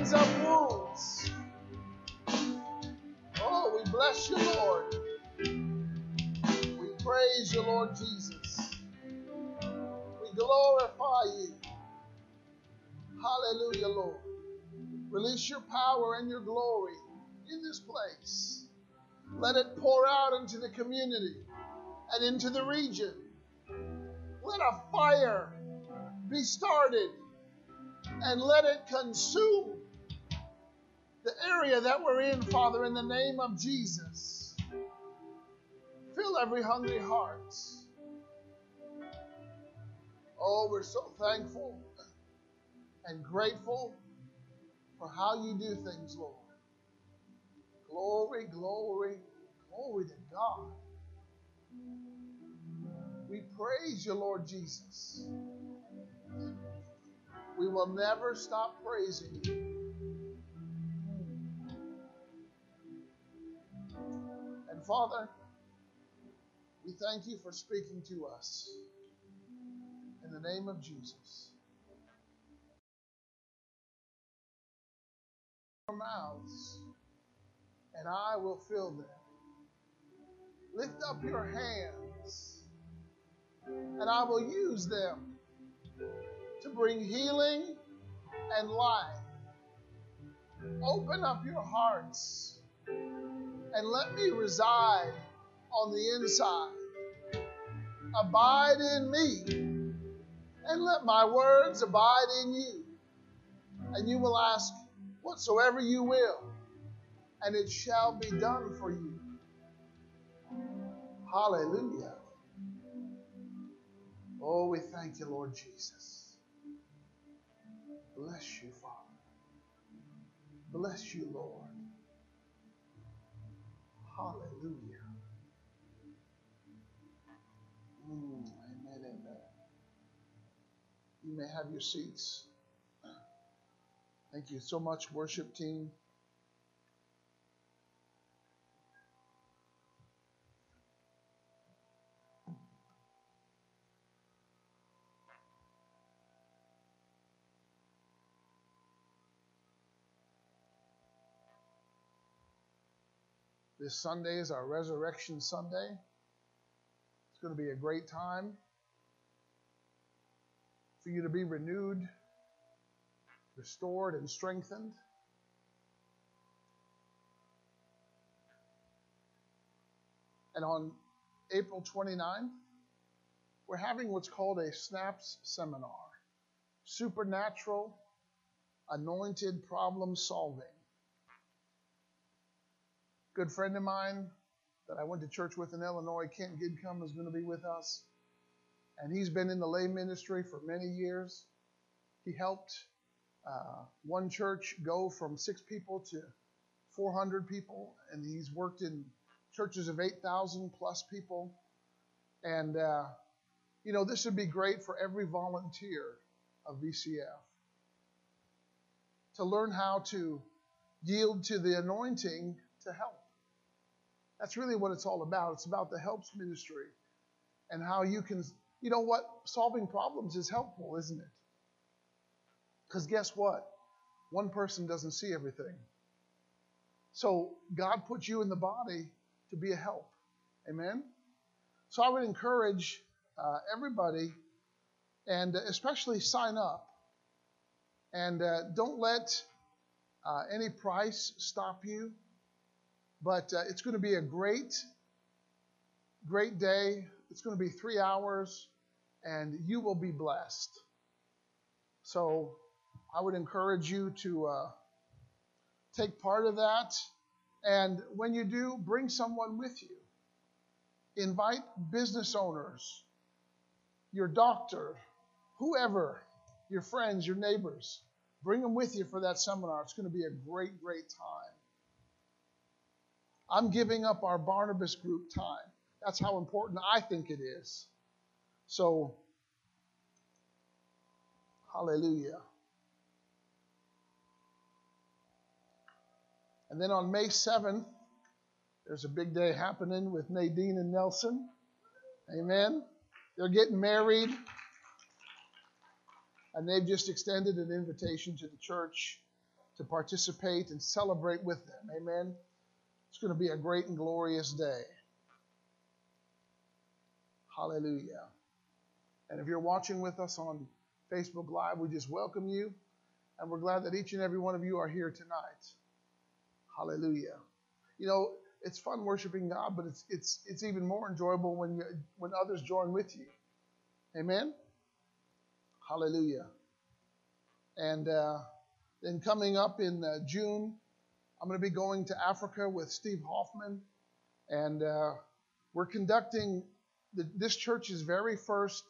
binds up wounds. Oh, we bless you, Lord. We praise you, Lord Jesus. We glorify you. Hallelujah, Lord. Release your power and your glory in this place. Let it pour out into the community and into the region. Let a fire be started and let it consume the area that we're in, Father, in the name of Jesus. Fill every hungry heart. Oh, we're so thankful and grateful for how you do things, Lord. Glory, glory, glory to God. We praise you, Lord Jesus. We will never stop praising you. And Father, we thank you for speaking to us. In the name of Jesus. Your mouths, and I will fill them. Lift up your hands, and I will use them to bring healing and life. Open up your hearts and let me reside on the inside. Abide in me, and let my words abide in you. And you will ask whatsoever you will, and it shall be done for you. Hallelujah. Oh, we thank you, Lord Jesus. Bless you, Father. Bless you, Lord. Hallelujah. Amen, amen. You may have your seats. Thank you so much, worship team. This Sunday is our Resurrection Sunday. It's going to be a great time for you to be renewed, restored, and strengthened. And on April 29th, we're having what's called a SNAPS seminar, Supernatural Anointed Problem Solving. Good friend of mine that I went to church with in Illinois, Kent Gidcombe, is going to be with us. And he's been in the lay ministry for many years. He helped one church go from 6 people to 400 people, and he's worked in churches of 8,000 plus people. And, this would be great for every volunteer of VCF to learn how to yield to the anointing to help. That's really what it's all about. It's about the helps ministry and how you can, solving problems is helpful, isn't it? Because guess what? One person doesn't see everything. So God put you in the body to be a help. Amen? So I would encourage everybody, and especially sign up. And don't let any price stop you. But it's going to be a great day. It's going to be 3 hours, and you will be blessed. So I would encourage you to take part of that. And when you do, bring someone with you. Invite business owners, your doctor, whoever, your friends, your neighbors. Bring them with you for that seminar. It's going to be a great, great time. I'm giving up our Barnabas group time. That's how important I think it is. So, hallelujah. And then on May 7th, there's a big day happening with Nadine and Nelson. Amen. They're getting married. And they've just extended an invitation to the church to participate and celebrate with them. Amen. It's going to be a great and glorious day. Hallelujah. And if you're watching with us on Facebook Live, we just welcome you. And we're glad that each and every one of you are here tonight. Hallelujah. You know, it's fun worshiping God, but it's even more enjoyable when others join with you. Amen? Hallelujah. And then coming up in June, I'm going to be going to Africa with Steve Hoffman. And we're conducting this church's very first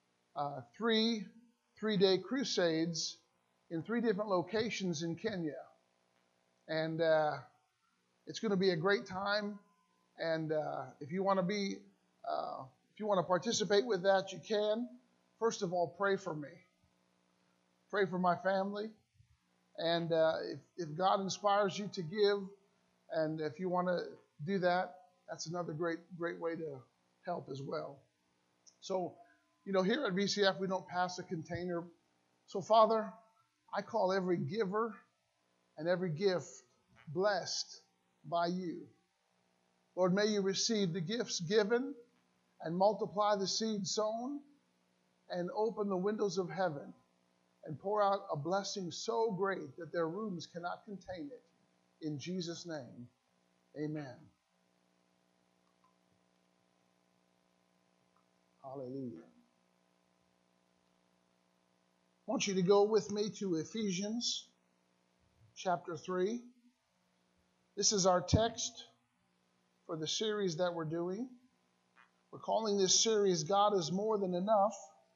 three-day crusades in 3 different locations in Kenya. And it's going to be a great time. And if you want to participate with that, you can. First of all, pray for me. Pray for my family. And if God inspires you to give, and if you want to do that, that's another great way to help as well. So, you know, here at VCF, we don't pass a container. So, Father, I call every giver and every gift blessed by you. Lord, may you receive the gifts given and multiply the seed sown and open the windows of heaven and pour out a blessing so great that their rooms cannot contain it. In Jesus' name, amen. Hallelujah. I want you to go with me to Ephesians chapter 3. This is our text for the series that we're doing. We're calling this series God is More Than Enough.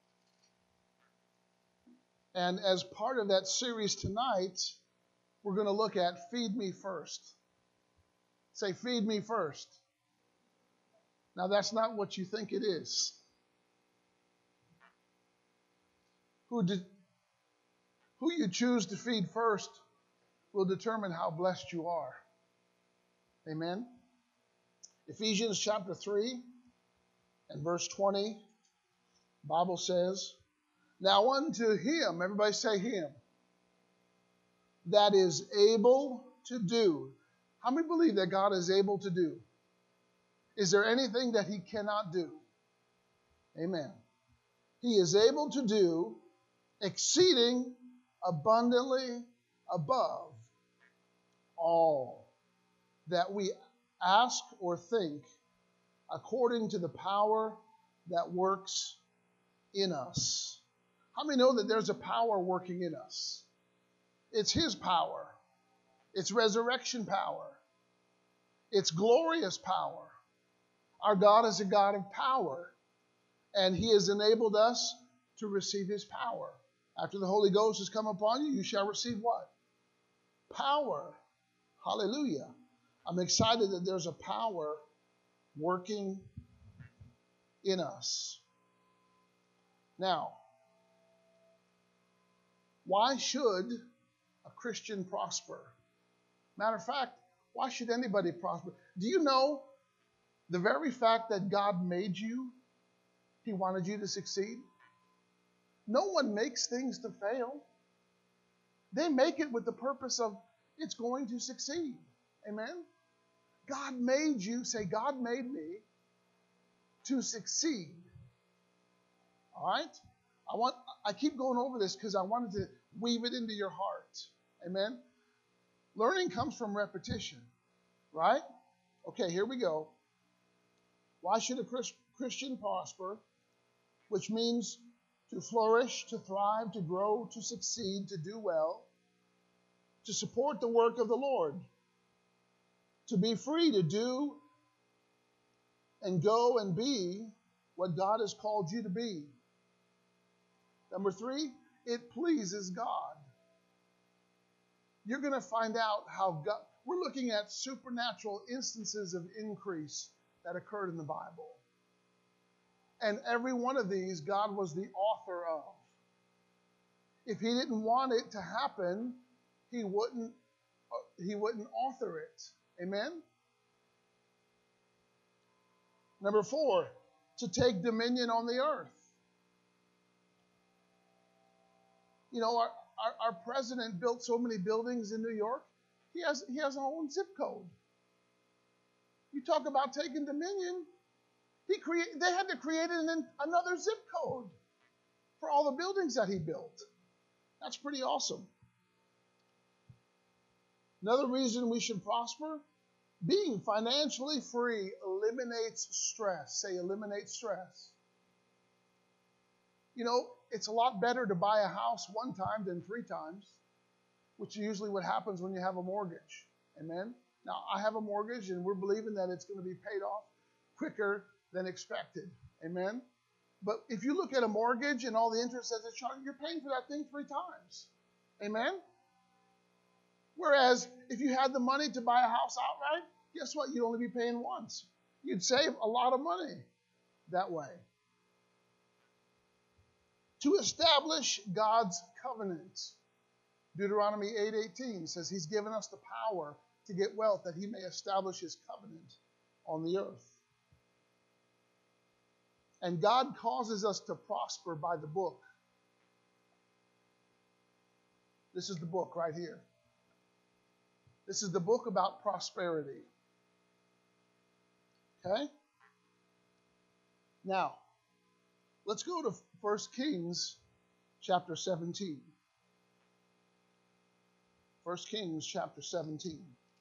And as part of that series tonight, we're going to look at Feed Me First. Say, feed me first. Now, that's not what you think it is. Who you choose to feed first will determine how blessed you are. Amen? Ephesians chapter 3 and verse 20, the Bible says, now unto him, everybody say him, that is able to do. How many believe that God is able to do? Is there anything that he cannot do? Amen. He is able to do exceeding abundantly above all that we ask or think, according to the power that works in us. How many know that there's a power working in us? It's his power. It's resurrection power. It's glorious power. Our God is a God of power, and he has enabled us to receive his power. After the Holy Ghost has come upon you, you shall receive what? Power. Hallelujah. I'm excited that there's a power working in us. Now, why should a Christian prosper? Matter of fact, why should anybody prosper? Do you know the very fact that God made you, he wanted you to succeed? No one makes things to fail. They make it with the purpose of it's going to succeed. Amen? God made you, say, God made me to succeed. All right? I keep going over this because I wanted to weave it into your heart. Amen? Learning comes from repetition. Right? Okay, here we go. Why should a Christian prosper? Which means to flourish, to thrive, to grow, to succeed, to do well, to support the work of the Lord, to be free to do and go and be what God has called you to be. Number 3, it pleases God. You're going to find out how God, we're looking at supernatural instances of increase that occurred in the Bible. And every one of these, God was the author of. If he didn't want it to happen, he wouldn't author it. Amen? Number 4, to take dominion on the earth. You know, our president built so many buildings in New York. He has his own zip code. You talk about taking dominion. They had to create another zip code for all the buildings that he built. That's pretty awesome. Another reason we should prosper, being financially free eliminates stress. Say, eliminate stress. You know, it's a lot better to buy a house one time than 3 times, which is usually what happens when you have a mortgage. Amen? Now, I have a mortgage, and we're believing that it's going to be paid off quicker than expected. Amen? But if you look at a mortgage and all the interest that it's charging, you're paying for that thing 3 times. Amen? Whereas if you had the money to buy a house outright, guess what? You'd only be paying once. You'd save a lot of money that way. To establish God's covenant. Deuteronomy 8:18 says he's given us the power to get wealth that he may establish his covenant on the earth. And God causes us to prosper by the book. This is the book right here. This is the book about prosperity. Okay? Now, let's go to 1 Kings chapter 17. 1 Kings chapter 17.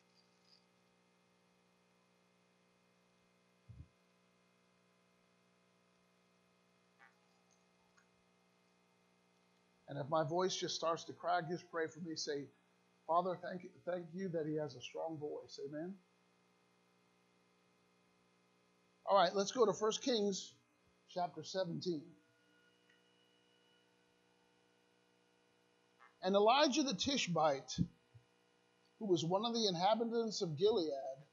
And if my voice just starts to crack, just pray for me. Say, Father, thank you that he has a strong voice. Amen? All right, let's go to 1 Kings chapter 17. And Elijah the Tishbite, who was one of the inhabitants of Gilead,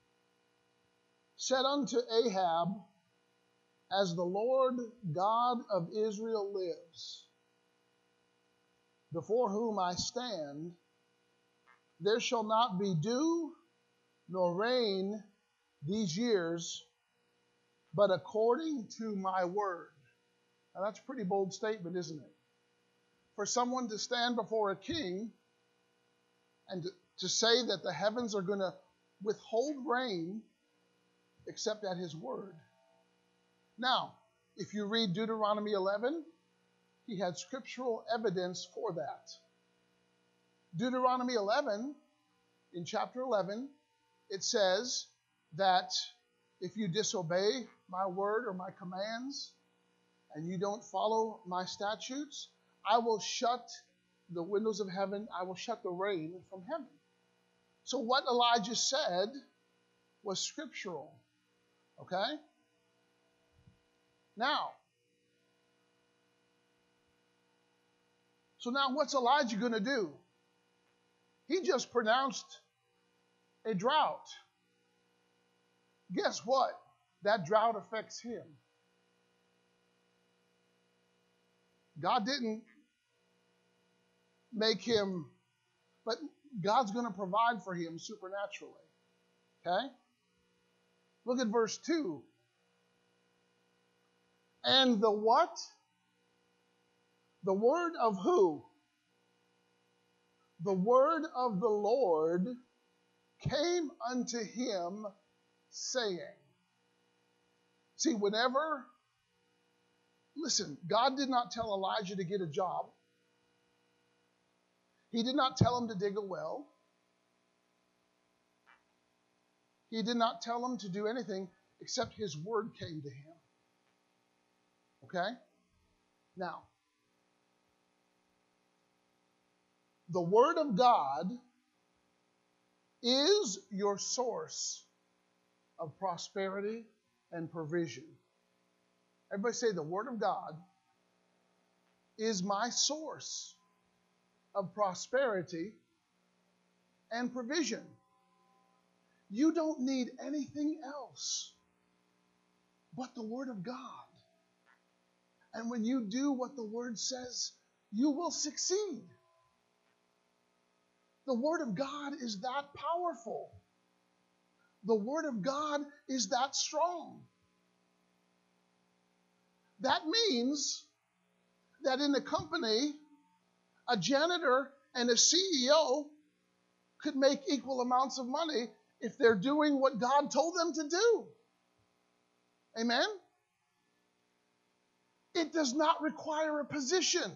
said unto Ahab, As the Lord God of Israel lives, before whom I stand, there shall not be dew nor rain these years, but according to my word. Now that's a pretty bold statement, isn't it? For someone to stand before a king and to say that the heavens are going to withhold rain except at his word. Now, if you read Deuteronomy 11, he had scriptural evidence for that. Deuteronomy 11, in chapter 11, it says that if you disobey my word or my commands and you don't follow my statutes, I will shut the windows of heaven, I will shut the rain from heaven. So what Elijah said was scriptural. Okay? Now, what's Elijah going to do? He just pronounced a drought. Guess what? That drought affects him. God didn't make him, but God's going to provide for him supernaturally. Okay? Look at verse 2. And the what? The word of who? The word of the Lord came unto him, saying. See, listen, God did not tell Elijah to get a job. He did not tell him to dig a well. He did not tell him to do anything except his word came to him. Okay? Now, the word of God is your source of prosperity and provision. Everybody say, the word of God is my source of prosperity and provision. You don't need anything else but the word of God. And when you do what the word says, you will succeed. The word of God is that powerful. The word of God is that strong. That means that in the company A janitor and a CEO could make equal amounts of money if they're doing what God told them to do. Amen? It does not require a position.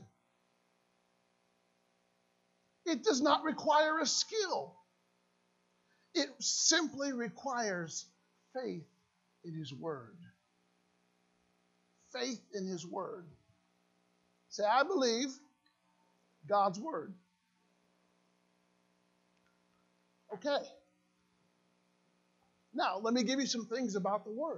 It does not require a skill. It simply requires faith in His Word. Faith in His Word. Say, I believe God's Word. Okay. Now, let me give you some things about the Word.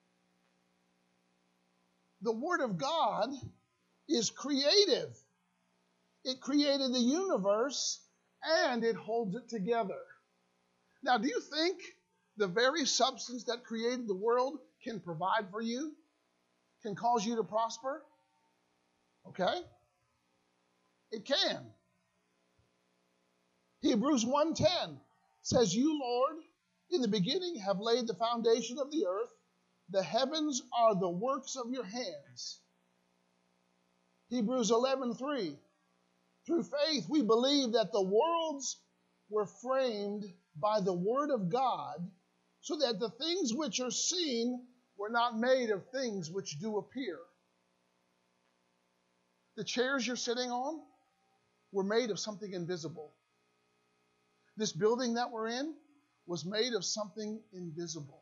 The Word of God is creative. It created the universe and it holds it together. Now, do you think the very substance that created the world can provide for you? Can cause you to prosper? Okay? It can. Hebrews 1:10 says, You, Lord, in the beginning have laid the foundation of the earth. The heavens are the works of your hands. Hebrews 11:3 Through faith we believe that the worlds were framed by the word of God, so that the things which are seen were not made of things which do appear. The chairs you're sitting on were made of something invisible. This building that we're in was made of something invisible.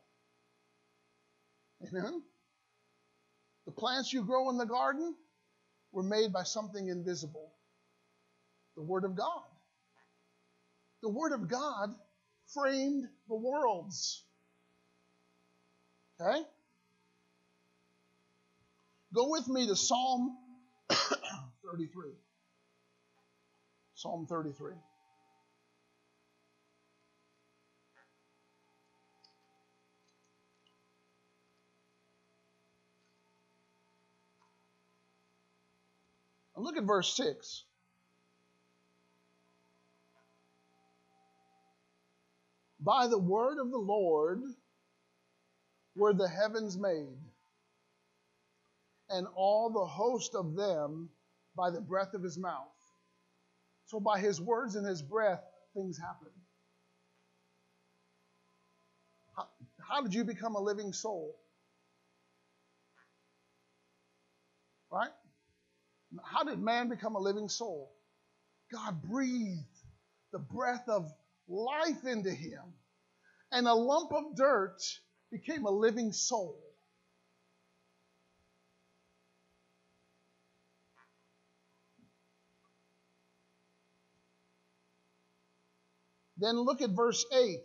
Amen? The plants you grow in the garden were made by something invisible. The Word of God. The Word of God framed the worlds. Okay? Go with me to Psalm 33. Psalm 33. And look at verse 6. By the word of the Lord were the heavens made, and all the host of them by the breath of his mouth. So by his words and his breath, things happen. How did you become a living soul? Right? How did man become a living soul? God breathed the breath of life into him, and a lump of dirt became a living soul. Then look at verse 8.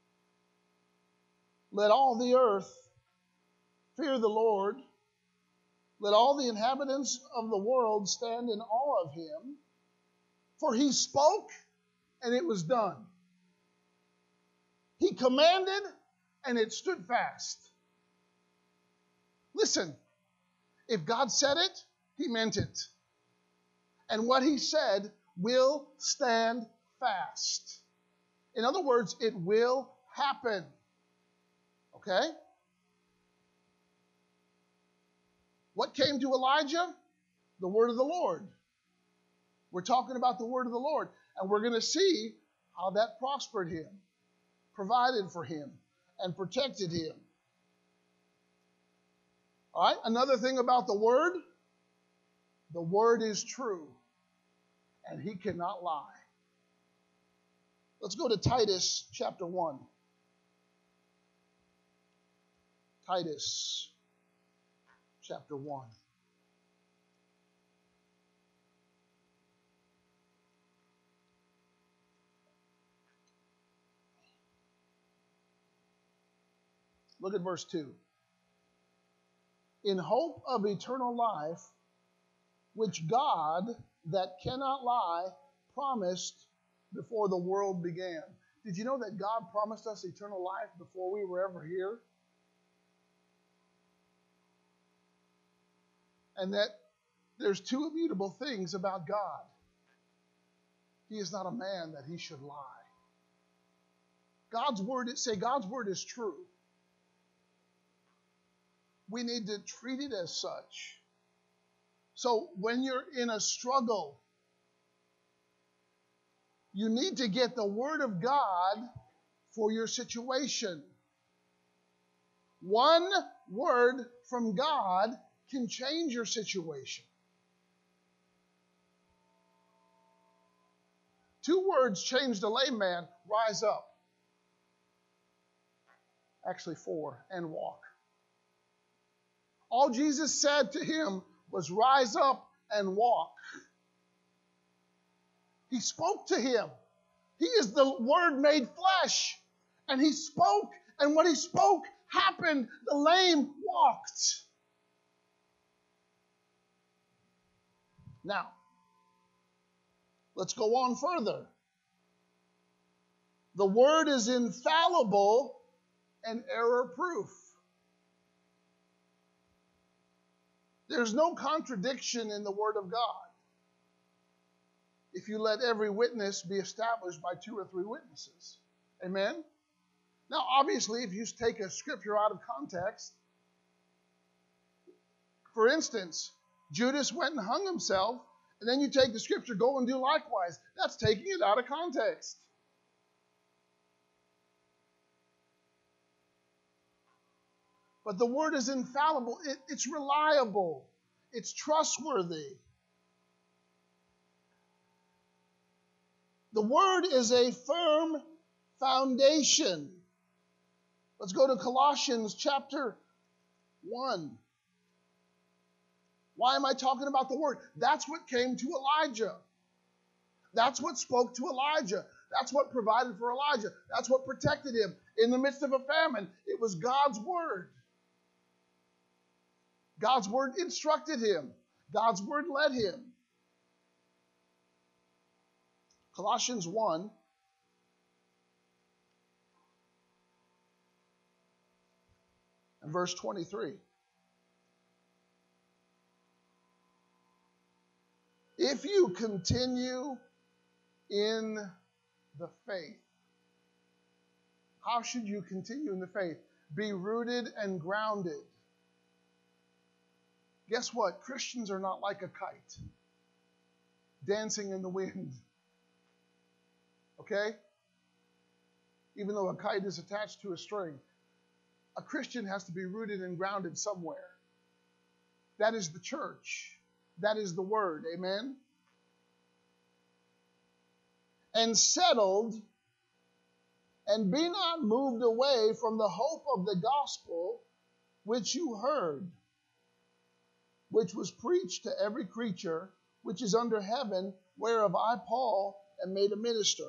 Let all the earth fear the Lord. Let all the inhabitants of the world stand in awe of him. For he spoke, and it was done. He commanded, and it stood fast. Listen, if God said it, he meant it. And what he said will stand fast. In other words, it will happen. Okay? What came to Elijah? The word of the Lord. We're talking about the word of the Lord. And we're going to see how that prospered him, provided for him, and protected him. All right? Another thing about the word is true, and he cannot lie. Let's go to Titus chapter 1. Titus chapter 1. Look at verse 2. In hope of eternal life, which God, that cannot lie, promised before the world began. Did you know that God promised us eternal life before we were ever here? And that there's two immutable things about God. He is not a man that he should lie. God's word is true. We need to treat it as such. So when you're in a struggle, You need to get the Word of God for your situation. One word from God can change your situation. 2 words changed a lame man: rise up. Actually 4, and walk. All Jesus said to him was rise up and walk. He spoke to him. He is the Word made flesh. And he spoke, and what he spoke happened. The lame walked. Now, let's go on further. The Word is infallible and error-proof. There's no contradiction in the Word of God if you let every witness be established by 2 or 3 witnesses. Amen? Now, obviously, if you take a scripture out of context, for instance, Judas went and hung himself, and then you take the scripture, go and do likewise. That's taking it out of context. But the Word is infallible. It's reliable. It's trustworthy. The Word is a firm foundation. Let's go to Colossians chapter 1. Why am I talking about the Word? That's what came to Elijah. That's what spoke to Elijah. That's what provided for Elijah. That's what protected him in the midst of a famine. It was God's Word. God's Word instructed him. God's Word led him. Colossians 1. And verse 23. If you continue in the faith. How should you continue in the faith? Be rooted and grounded. Guess what? Christians are not like a kite dancing in the wind. Okay? Even though a kite is attached to a string, a Christian has to be rooted and grounded somewhere. That is the church. That is the Word. Amen? And settled, and be not moved away from the hope of the gospel which you heard, which was preached to every creature which is under heaven, whereof I, Paul, am made a minister.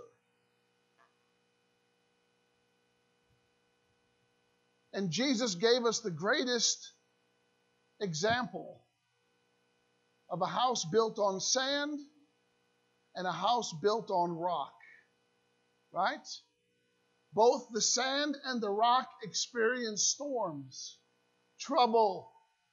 And Jesus gave us the greatest example of a house built on sand and a house built on rock. Right? Both the sand and the rock experience storms, trouble,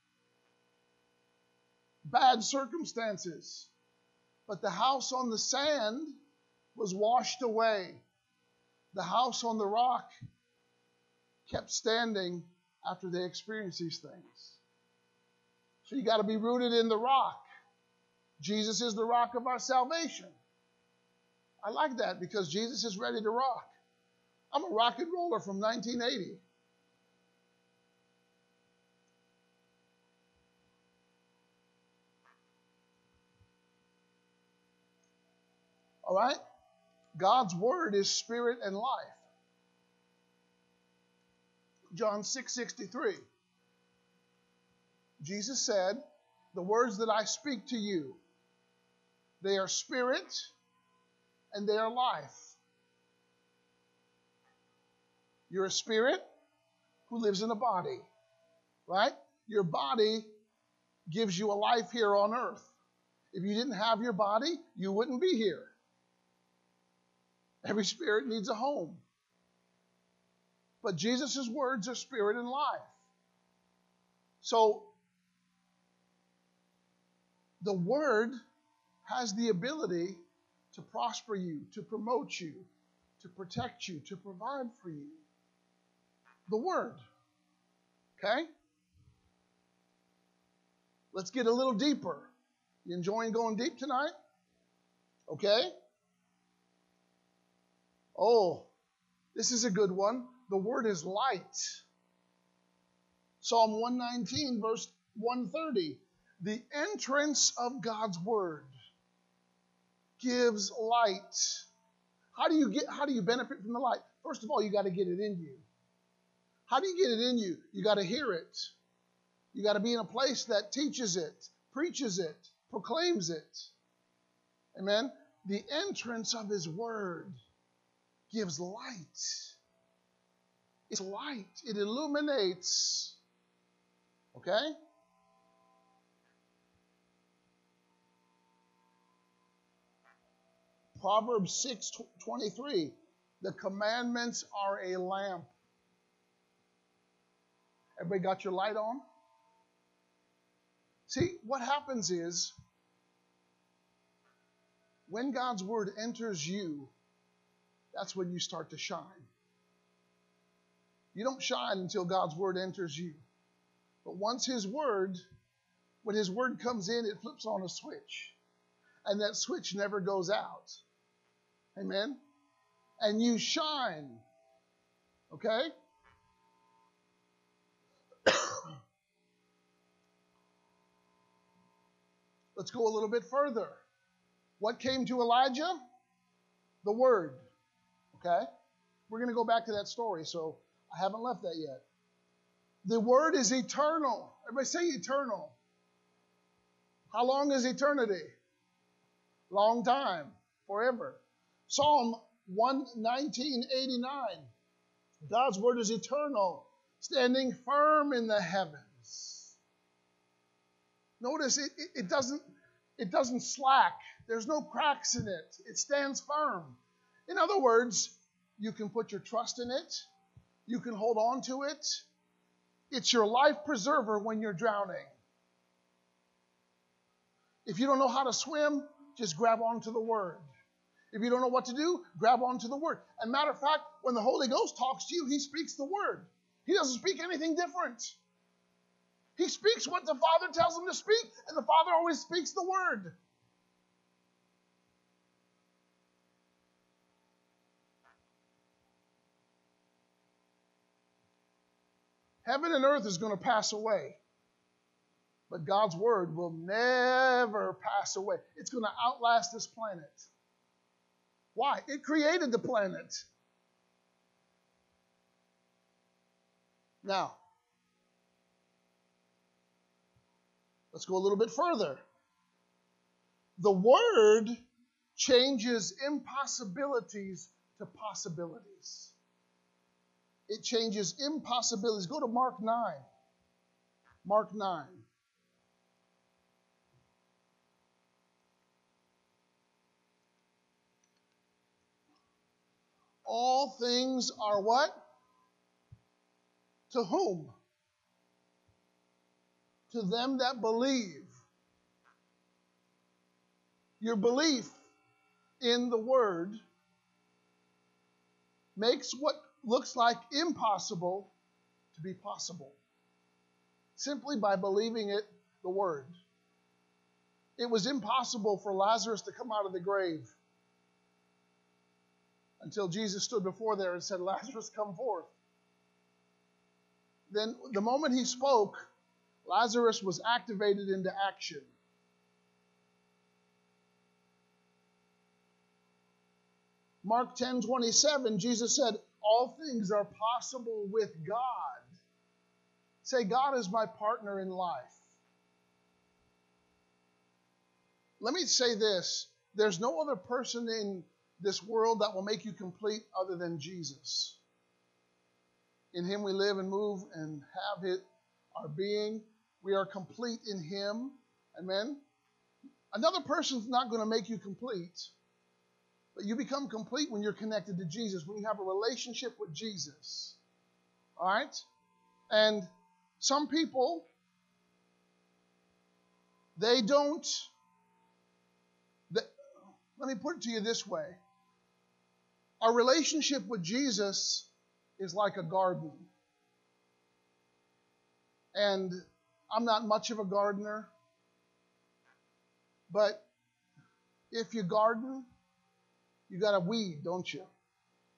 bad circumstances. But the house on the sand was washed away. The house on the rock kept standing after they experienced these things. So you got to be rooted in the rock. Jesus is the rock of our salvation. I like that because Jesus is ready to rock. I'm a rock and roller from 1980. All right? God's Word is spirit and life. John 6:63. Jesus said, the words that I speak to you, they are spirit and they are life. You're a spirit who lives in a body, right? Your body gives you a life here on earth. If you didn't have your body, you wouldn't be here. Every spirit needs a home. But Jesus' words are spirit and life. So, the Word has the ability to prosper you, to promote you, to protect you, to provide for you. The Word. Okay? Let's get a little deeper. You enjoying going deep tonight? Okay? Oh, this is a good one. The word is light. Psalm 119, verse 130. The entrance of God's word gives light. How do you benefit from the light? First of all, you got to get it in you. How do you get it in you? You got to hear it. You got to be in a place that teaches it, preaches it, proclaims it. Amen. The entrance of his word gives light. It's light. It illuminates. Okay? Proverbs 6:23. The commandments are a lamp. Everybody got your light on? See, what happens is when God's word enters you, that's when you start to shine. You don't shine until God's word enters you. But when his word comes in, it flips on a switch. And that switch never goes out. Amen? And you shine. Okay? Let's go a little bit further. What came to Elijah? The word. Okay? We're going to go back to that story, so I haven't left that yet. The word is eternal. Everybody say eternal. How long is eternity? Long time. Forever. Psalm 119:89. God's word is eternal, standing firm in the heavens. Notice it doesn't slack. There's no cracks in it. It stands firm. In other words, you can put your trust in it. You can hold on to it. It's your life preserver when you're drowning. If you don't know how to swim, just grab onto the word. If you don't know what to do, grab onto the word. And matter of fact, when the Holy Ghost talks to you, he speaks the word. He doesn't speak anything different. He speaks what the Father tells him to speak, and the Father always speaks the word. Heaven and earth is going to pass away, but God's word will never pass away. It's going to outlast this planet. Why? It created the planet. Now, let's go a little bit further. The word changes impossibilities to possibilities. It changes impossibilities. Go to Mark 9. Mark 9. All things are what? To whom? To them that believe. Your belief in the word makes what looks like impossible to be possible. Simply by believing it, the word. It was impossible for Lazarus to come out of the grave until Jesus stood before there and said, Lazarus, come forth. Then the moment he spoke, Lazarus was activated into action. Mark 10:27, Jesus said, all things are possible with God. Say, God is my partner in life. Let me say this. There's no other person in this world that will make you complete other than Jesus. In him we live and move and have our being. We are complete in him. Amen. Another person's not going to make you complete. But you become complete when you're connected to Jesus, when you have a relationship with Jesus. All right? And some people, they don't. Let me put it to you this way. Our relationship with Jesus is like a garden. And I'm not much of a gardener. But if you garden, you got to weed, don't you?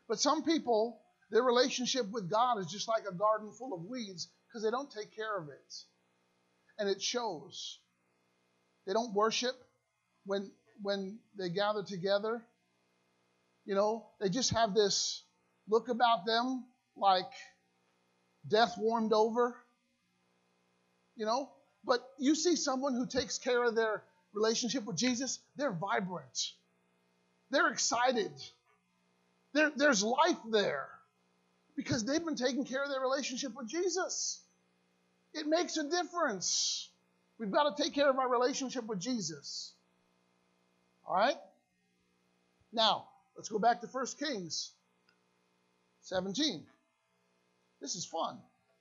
But some people, their relationship with God is just like a garden full of weeds because they don't take care of it. And it shows. They don't worship when they gather together. You know, they just have this look about them like death warmed over. You know, but you see someone who takes care of their relationship with Jesus, they're vibrant. They're excited. There's life there because they've been taking care of their relationship with Jesus. It makes a difference. We've got to take care of our relationship with Jesus. All right? Now, let's go back to 1 Kings 17. This is fun.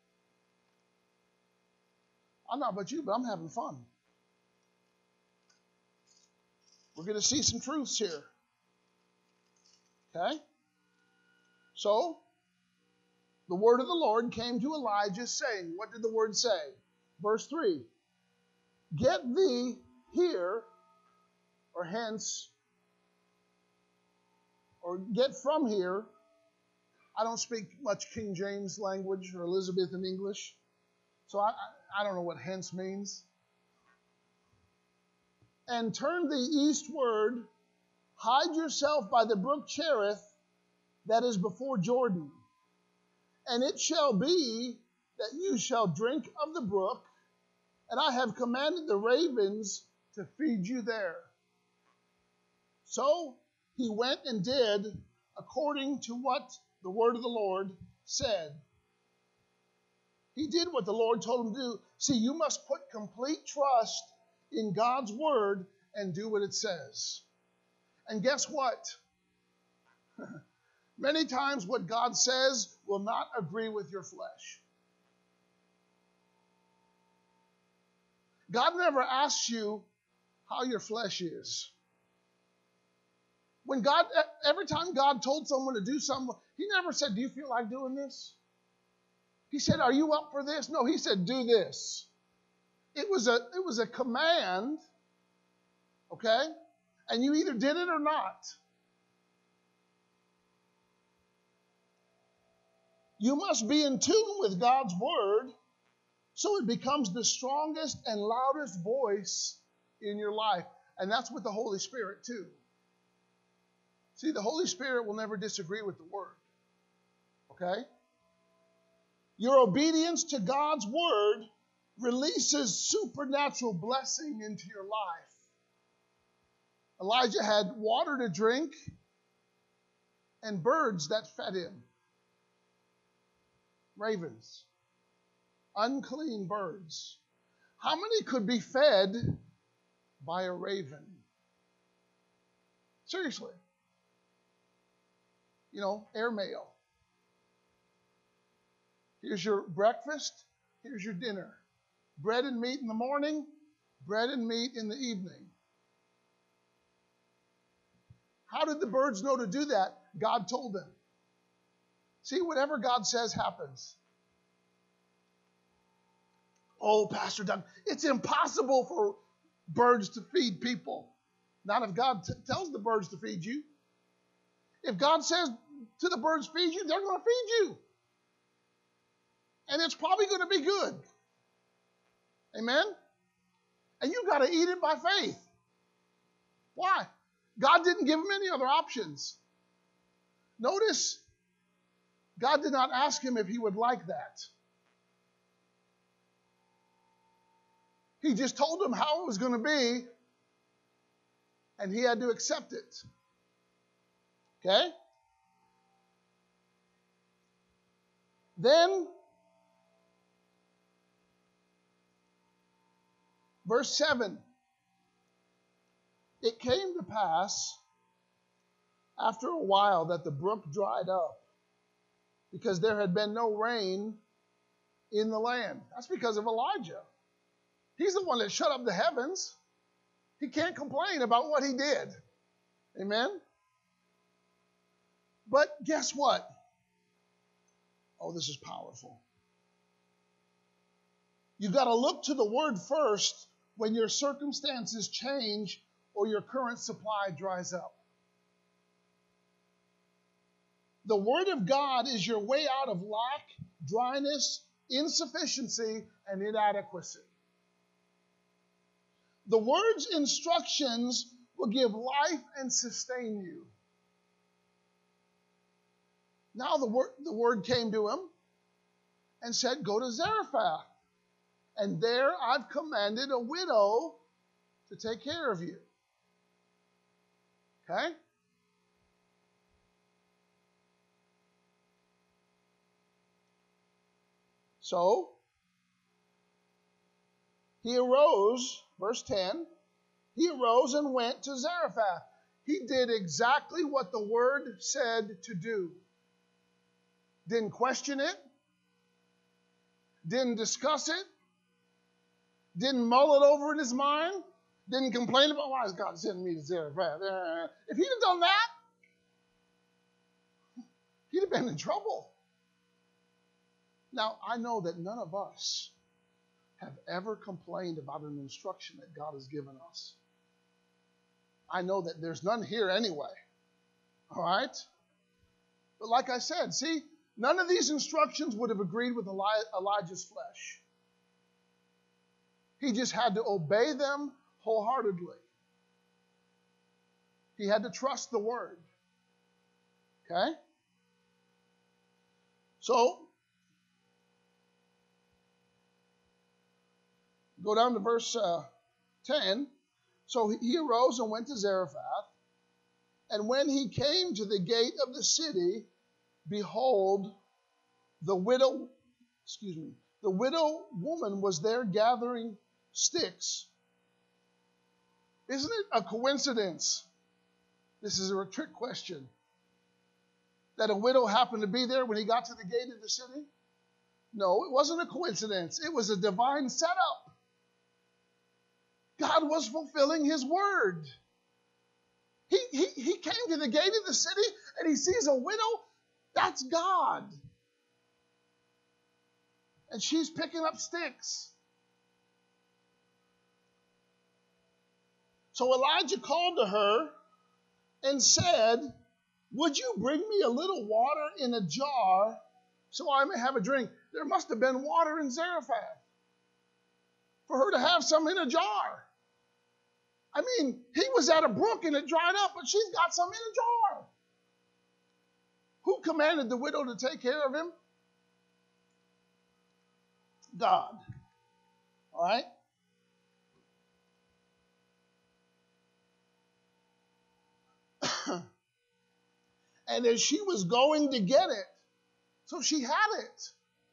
I'm not about you, but I'm having fun. We're going to see some truths here. Okay? So, the word of the Lord came to Elijah saying, what did the word say? Verse 3. Get thee here, or hence, or get from here. I don't speak much King James language or Elizabethan English, so I don't know what hence means. And turn thee eastward, hide yourself by the brook Cherith that is before Jordan. And it shall be that you shall drink of the brook, and I have commanded the ravens to feed you there. So he went and did according to what the word of the Lord said. He did what the Lord told him to do. See, you must put complete trust in God's word and do what it says. And guess what? Many times what God says will not agree with your flesh. God never asks you how your flesh is. Every time God told someone to do something, he never said, do you feel like doing this? He said, are you up for this? No, he said, do this. It was a command, okay? And you either did it or not. You must be in tune with God's word so it becomes the strongest and loudest voice in your life. And that's with the Holy Spirit too. See, the Holy Spirit will never disagree with the word. Okay? Your obedience to God's word releases supernatural blessing into your life. Elijah had water to drink and birds that fed him. Ravens. Unclean birds. How many could be fed by a raven? Seriously. You know, airmail. Here's your breakfast. Here's your dinner. Bread and meat in the morning. Bread and meat in the evening. How did the birds know to do that? God told them. See, whatever God says happens. Oh, Pastor Doug, it's impossible for birds to feed people. Not if God tells the birds to feed you. If God says to the birds, feed you, they're going to feed you. And it's probably going to be good. Amen? And you got to eat it by faith. Why? God didn't give him any other options. Notice, God did not ask him if he would like that. He just told him how it was going to be, and he had to accept it. Okay? Then, verse 7. It came to pass after a while that the brook dried up because there had been no rain in the land. That's because of Elijah. He's the one that shut up the heavens. He can't complain about what he did. Amen? But guess what? Oh, this is powerful. You've got to look to the word first when your circumstances change or your current supply dries up. The Word of God is your way out of lack, dryness, insufficiency, and inadequacy. The Word's instructions will give life and sustain you. Now the word came to him and said, go to Zarephath, and there I've commanded a widow to take care of you. Okay? So, he arose, verse 10, he arose and went to Zarephath. He did exactly what the word said to do. Didn't question it. Didn't discuss it. Didn't mull it over in his mind. Didn't complain about, why is God sending me to Zarephath? If he'd have done that, he'd have been in trouble. Now, I know that none of us have ever complained about an instruction that God has given us. I know that there's none here anyway. All right? But like I said, see, none of these instructions would have agreed with Elijah's flesh. He just had to obey them wholeheartedly. He had to trust the word. Okay? So, go down to verse 10. So he arose and went to Zarephath. And when he came to the gate of the city, behold, the widow woman was there gathering sticks. Isn't it a coincidence? This is a trick question. That a widow happened to be there when he got to the gate of the city? No, it wasn't a coincidence. It was a divine setup. God was fulfilling his word. He came to the gate of the city and he sees a widow. That's God. And she's picking up sticks. So Elijah called to her and said, would you bring me a little water in a jar so I may have a drink? There must have been water in Zarephath for her to have some in a jar. I mean, he was at a brook and it dried up, but she's got some in a jar. Who commanded the widow to take care of him? God. All right? And as she was going to get it, so she had it.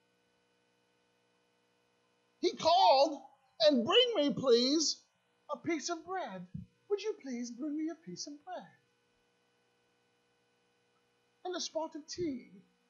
He called, and bring me, please, a piece of bread. Would you please bring me a piece of bread? And a spot of tea.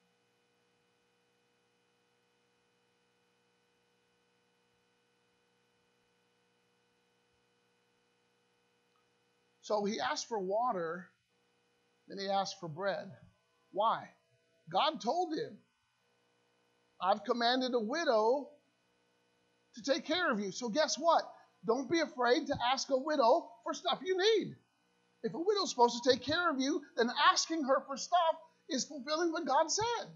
So he asked for water, then he asked for bread. Why? God told him, I've commanded a widow to take care of you. So guess what? Don't be afraid to ask a widow for stuff you need. If a widow's supposed to take care of you, then asking her for stuff is fulfilling what God said.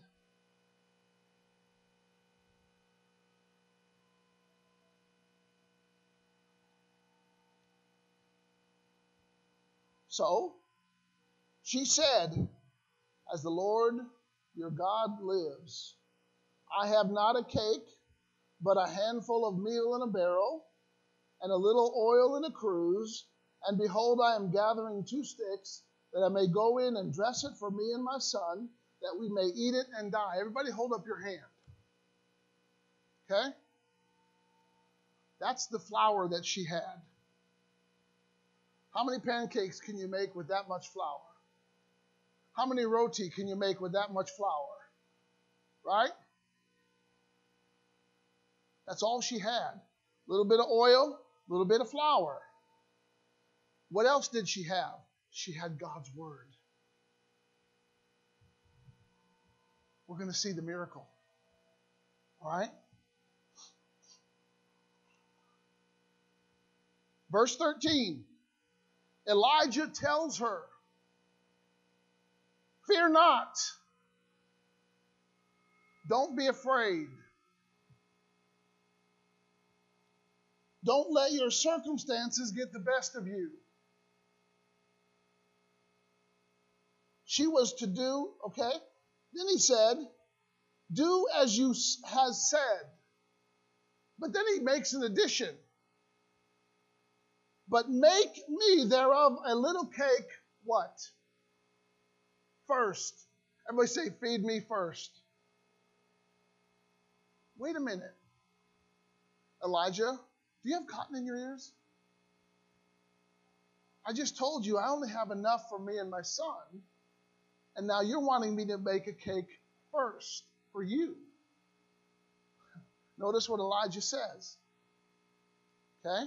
So, she said, as the Lord your God lives, I have not a cake, but a handful of meal in a barrel, and a little oil in a cruse, and behold, I am gathering 2 sticks, that I may go in and dress it for me and my son, that we may eat it and die. Everybody hold up your hand. Okay? That's the flour that she had. How many pancakes can you make with that much flour? How many roti can you make with that much flour? Right? That's all she had. A little bit of oil, a little bit of flour. What else did she have? She had God's word. We're going to see the miracle. All right? Verse 13. Elijah tells her, fear not, Don't be afraid. Don't let your circumstances get the best of you. She was to do, okay? Then he said, do as you has said. But then he makes an addition. But make me thereof a little cake, what? First. Everybody say, feed me first. Wait a minute. Elijah, do you have cotton in your ears? I just told you I only have enough for me and my son. And now you're wanting me to make a cake first for you. Notice what Elijah says. Okay?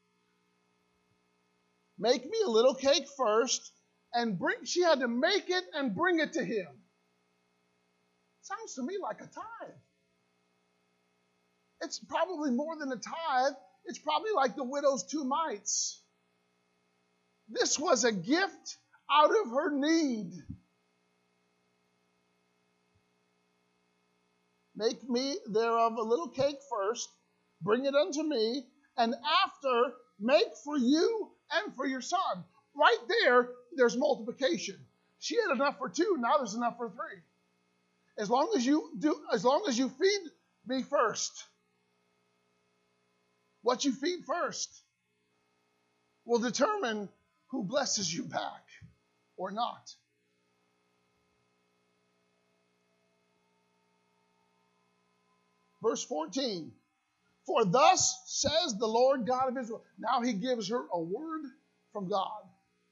Make me a little cake first, and she had to make it and bring it to him. Sounds to me like a tithe. It's probably more than a tithe. It's probably like the widow's 2 mites. This was a gift out of her need. Make me thereof a little cake first, bring it unto me, and after make for you and for your son. Right there, there's multiplication. She had enough for 2, now there's enough for 3. As long as you feed me first. What you feed first will determine who blesses you back or not. Verse 14, for thus says the Lord God of Israel. Now he gives her a word from God.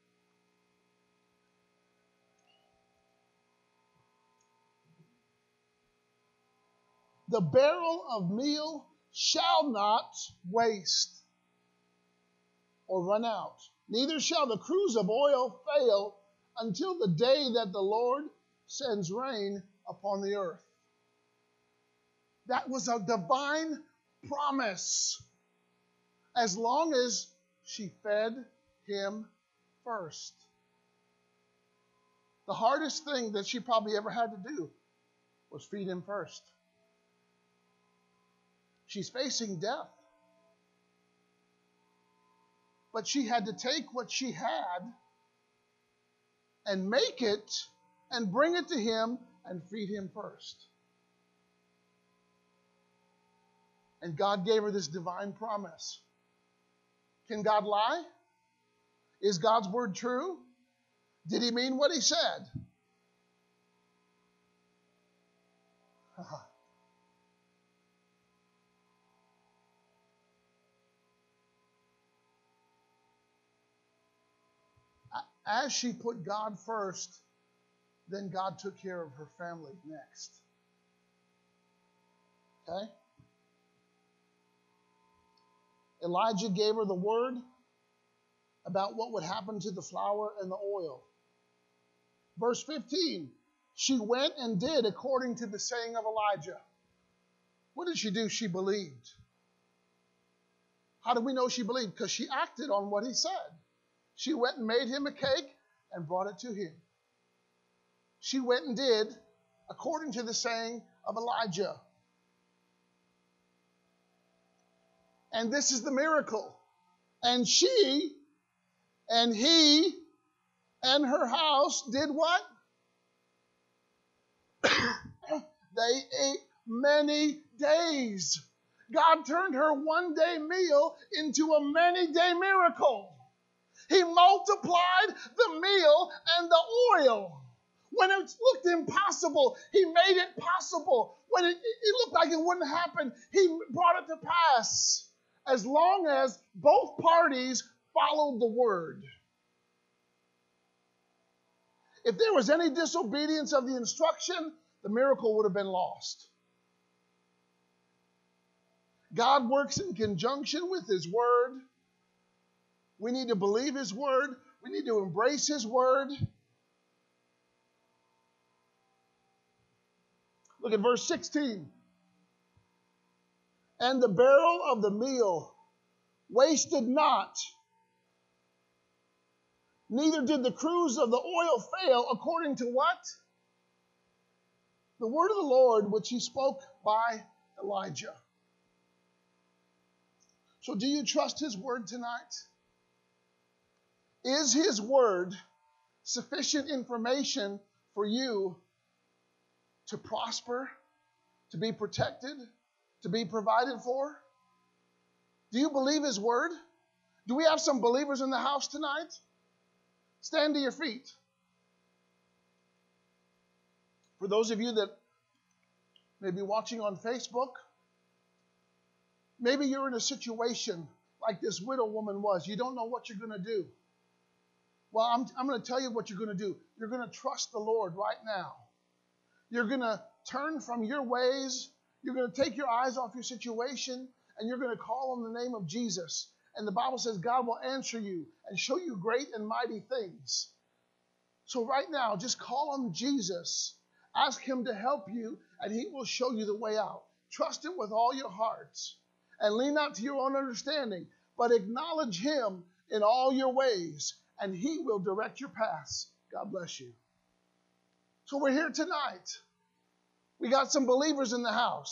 The barrel of meal shall not waste or run out, neither shall the cruse of oil fail until the day that the Lord sends rain upon the earth. That was a divine promise, as long as she fed him first. The hardest thing that she probably ever had to do was feed him first. She's facing death. But she had to take what she had and make it and bring it to him and feed him first. And God gave her this divine promise. Can God lie? Is God's word true? Did he mean what he said? As she put God first, then God took care of her family next. Okay? Elijah gave her the word about what would happen to the flour and the oil. Verse 15, she went and did according to the saying of Elijah. What did she do? She believed. How do we know she believed? Because she acted on what he said. She went and made him a cake and brought it to him. She went and did according to the saying of Elijah. And this is the miracle. And she and he and her house did what? They ate many days. God turned her one-day meal into a many-day miracle. He multiplied the meal and the oil. When it looked impossible, he made it possible. When it looked like it wouldn't happen, he brought it to pass. As long as both parties followed the word. If there was any disobedience of the instruction, the miracle would have been lost. God works in conjunction with his word. We need to believe his word. We need to embrace his word. Look at verse 16. And the barrel of the meal wasted not, neither did the cruse of the oil fail, according to what? The word of the Lord, which he spoke by Elijah. So do you trust his word tonight? Is his word sufficient information for you to prosper, to be protected, to be provided for? Do you believe his word? Do we have some believers in the house tonight? Stand to your feet. For those of you that may be watching on Facebook, maybe you're in a situation like this widow woman was. You don't know what you're going to do. Well, I'm going to tell you what you're going to do. You're going to trust the Lord right now. You're going to turn from your ways. You're going to take your eyes off your situation, and you're going to call on the name of Jesus. And the Bible says God will answer you and show you great and mighty things. So right now, just call on Jesus. Ask him to help you, and he will show you the way out. Trust him with all your hearts. And lean not to your own understanding, but acknowledge him in all your ways, and he will direct your paths. God bless you. So we're here tonight. We got some believers in the house.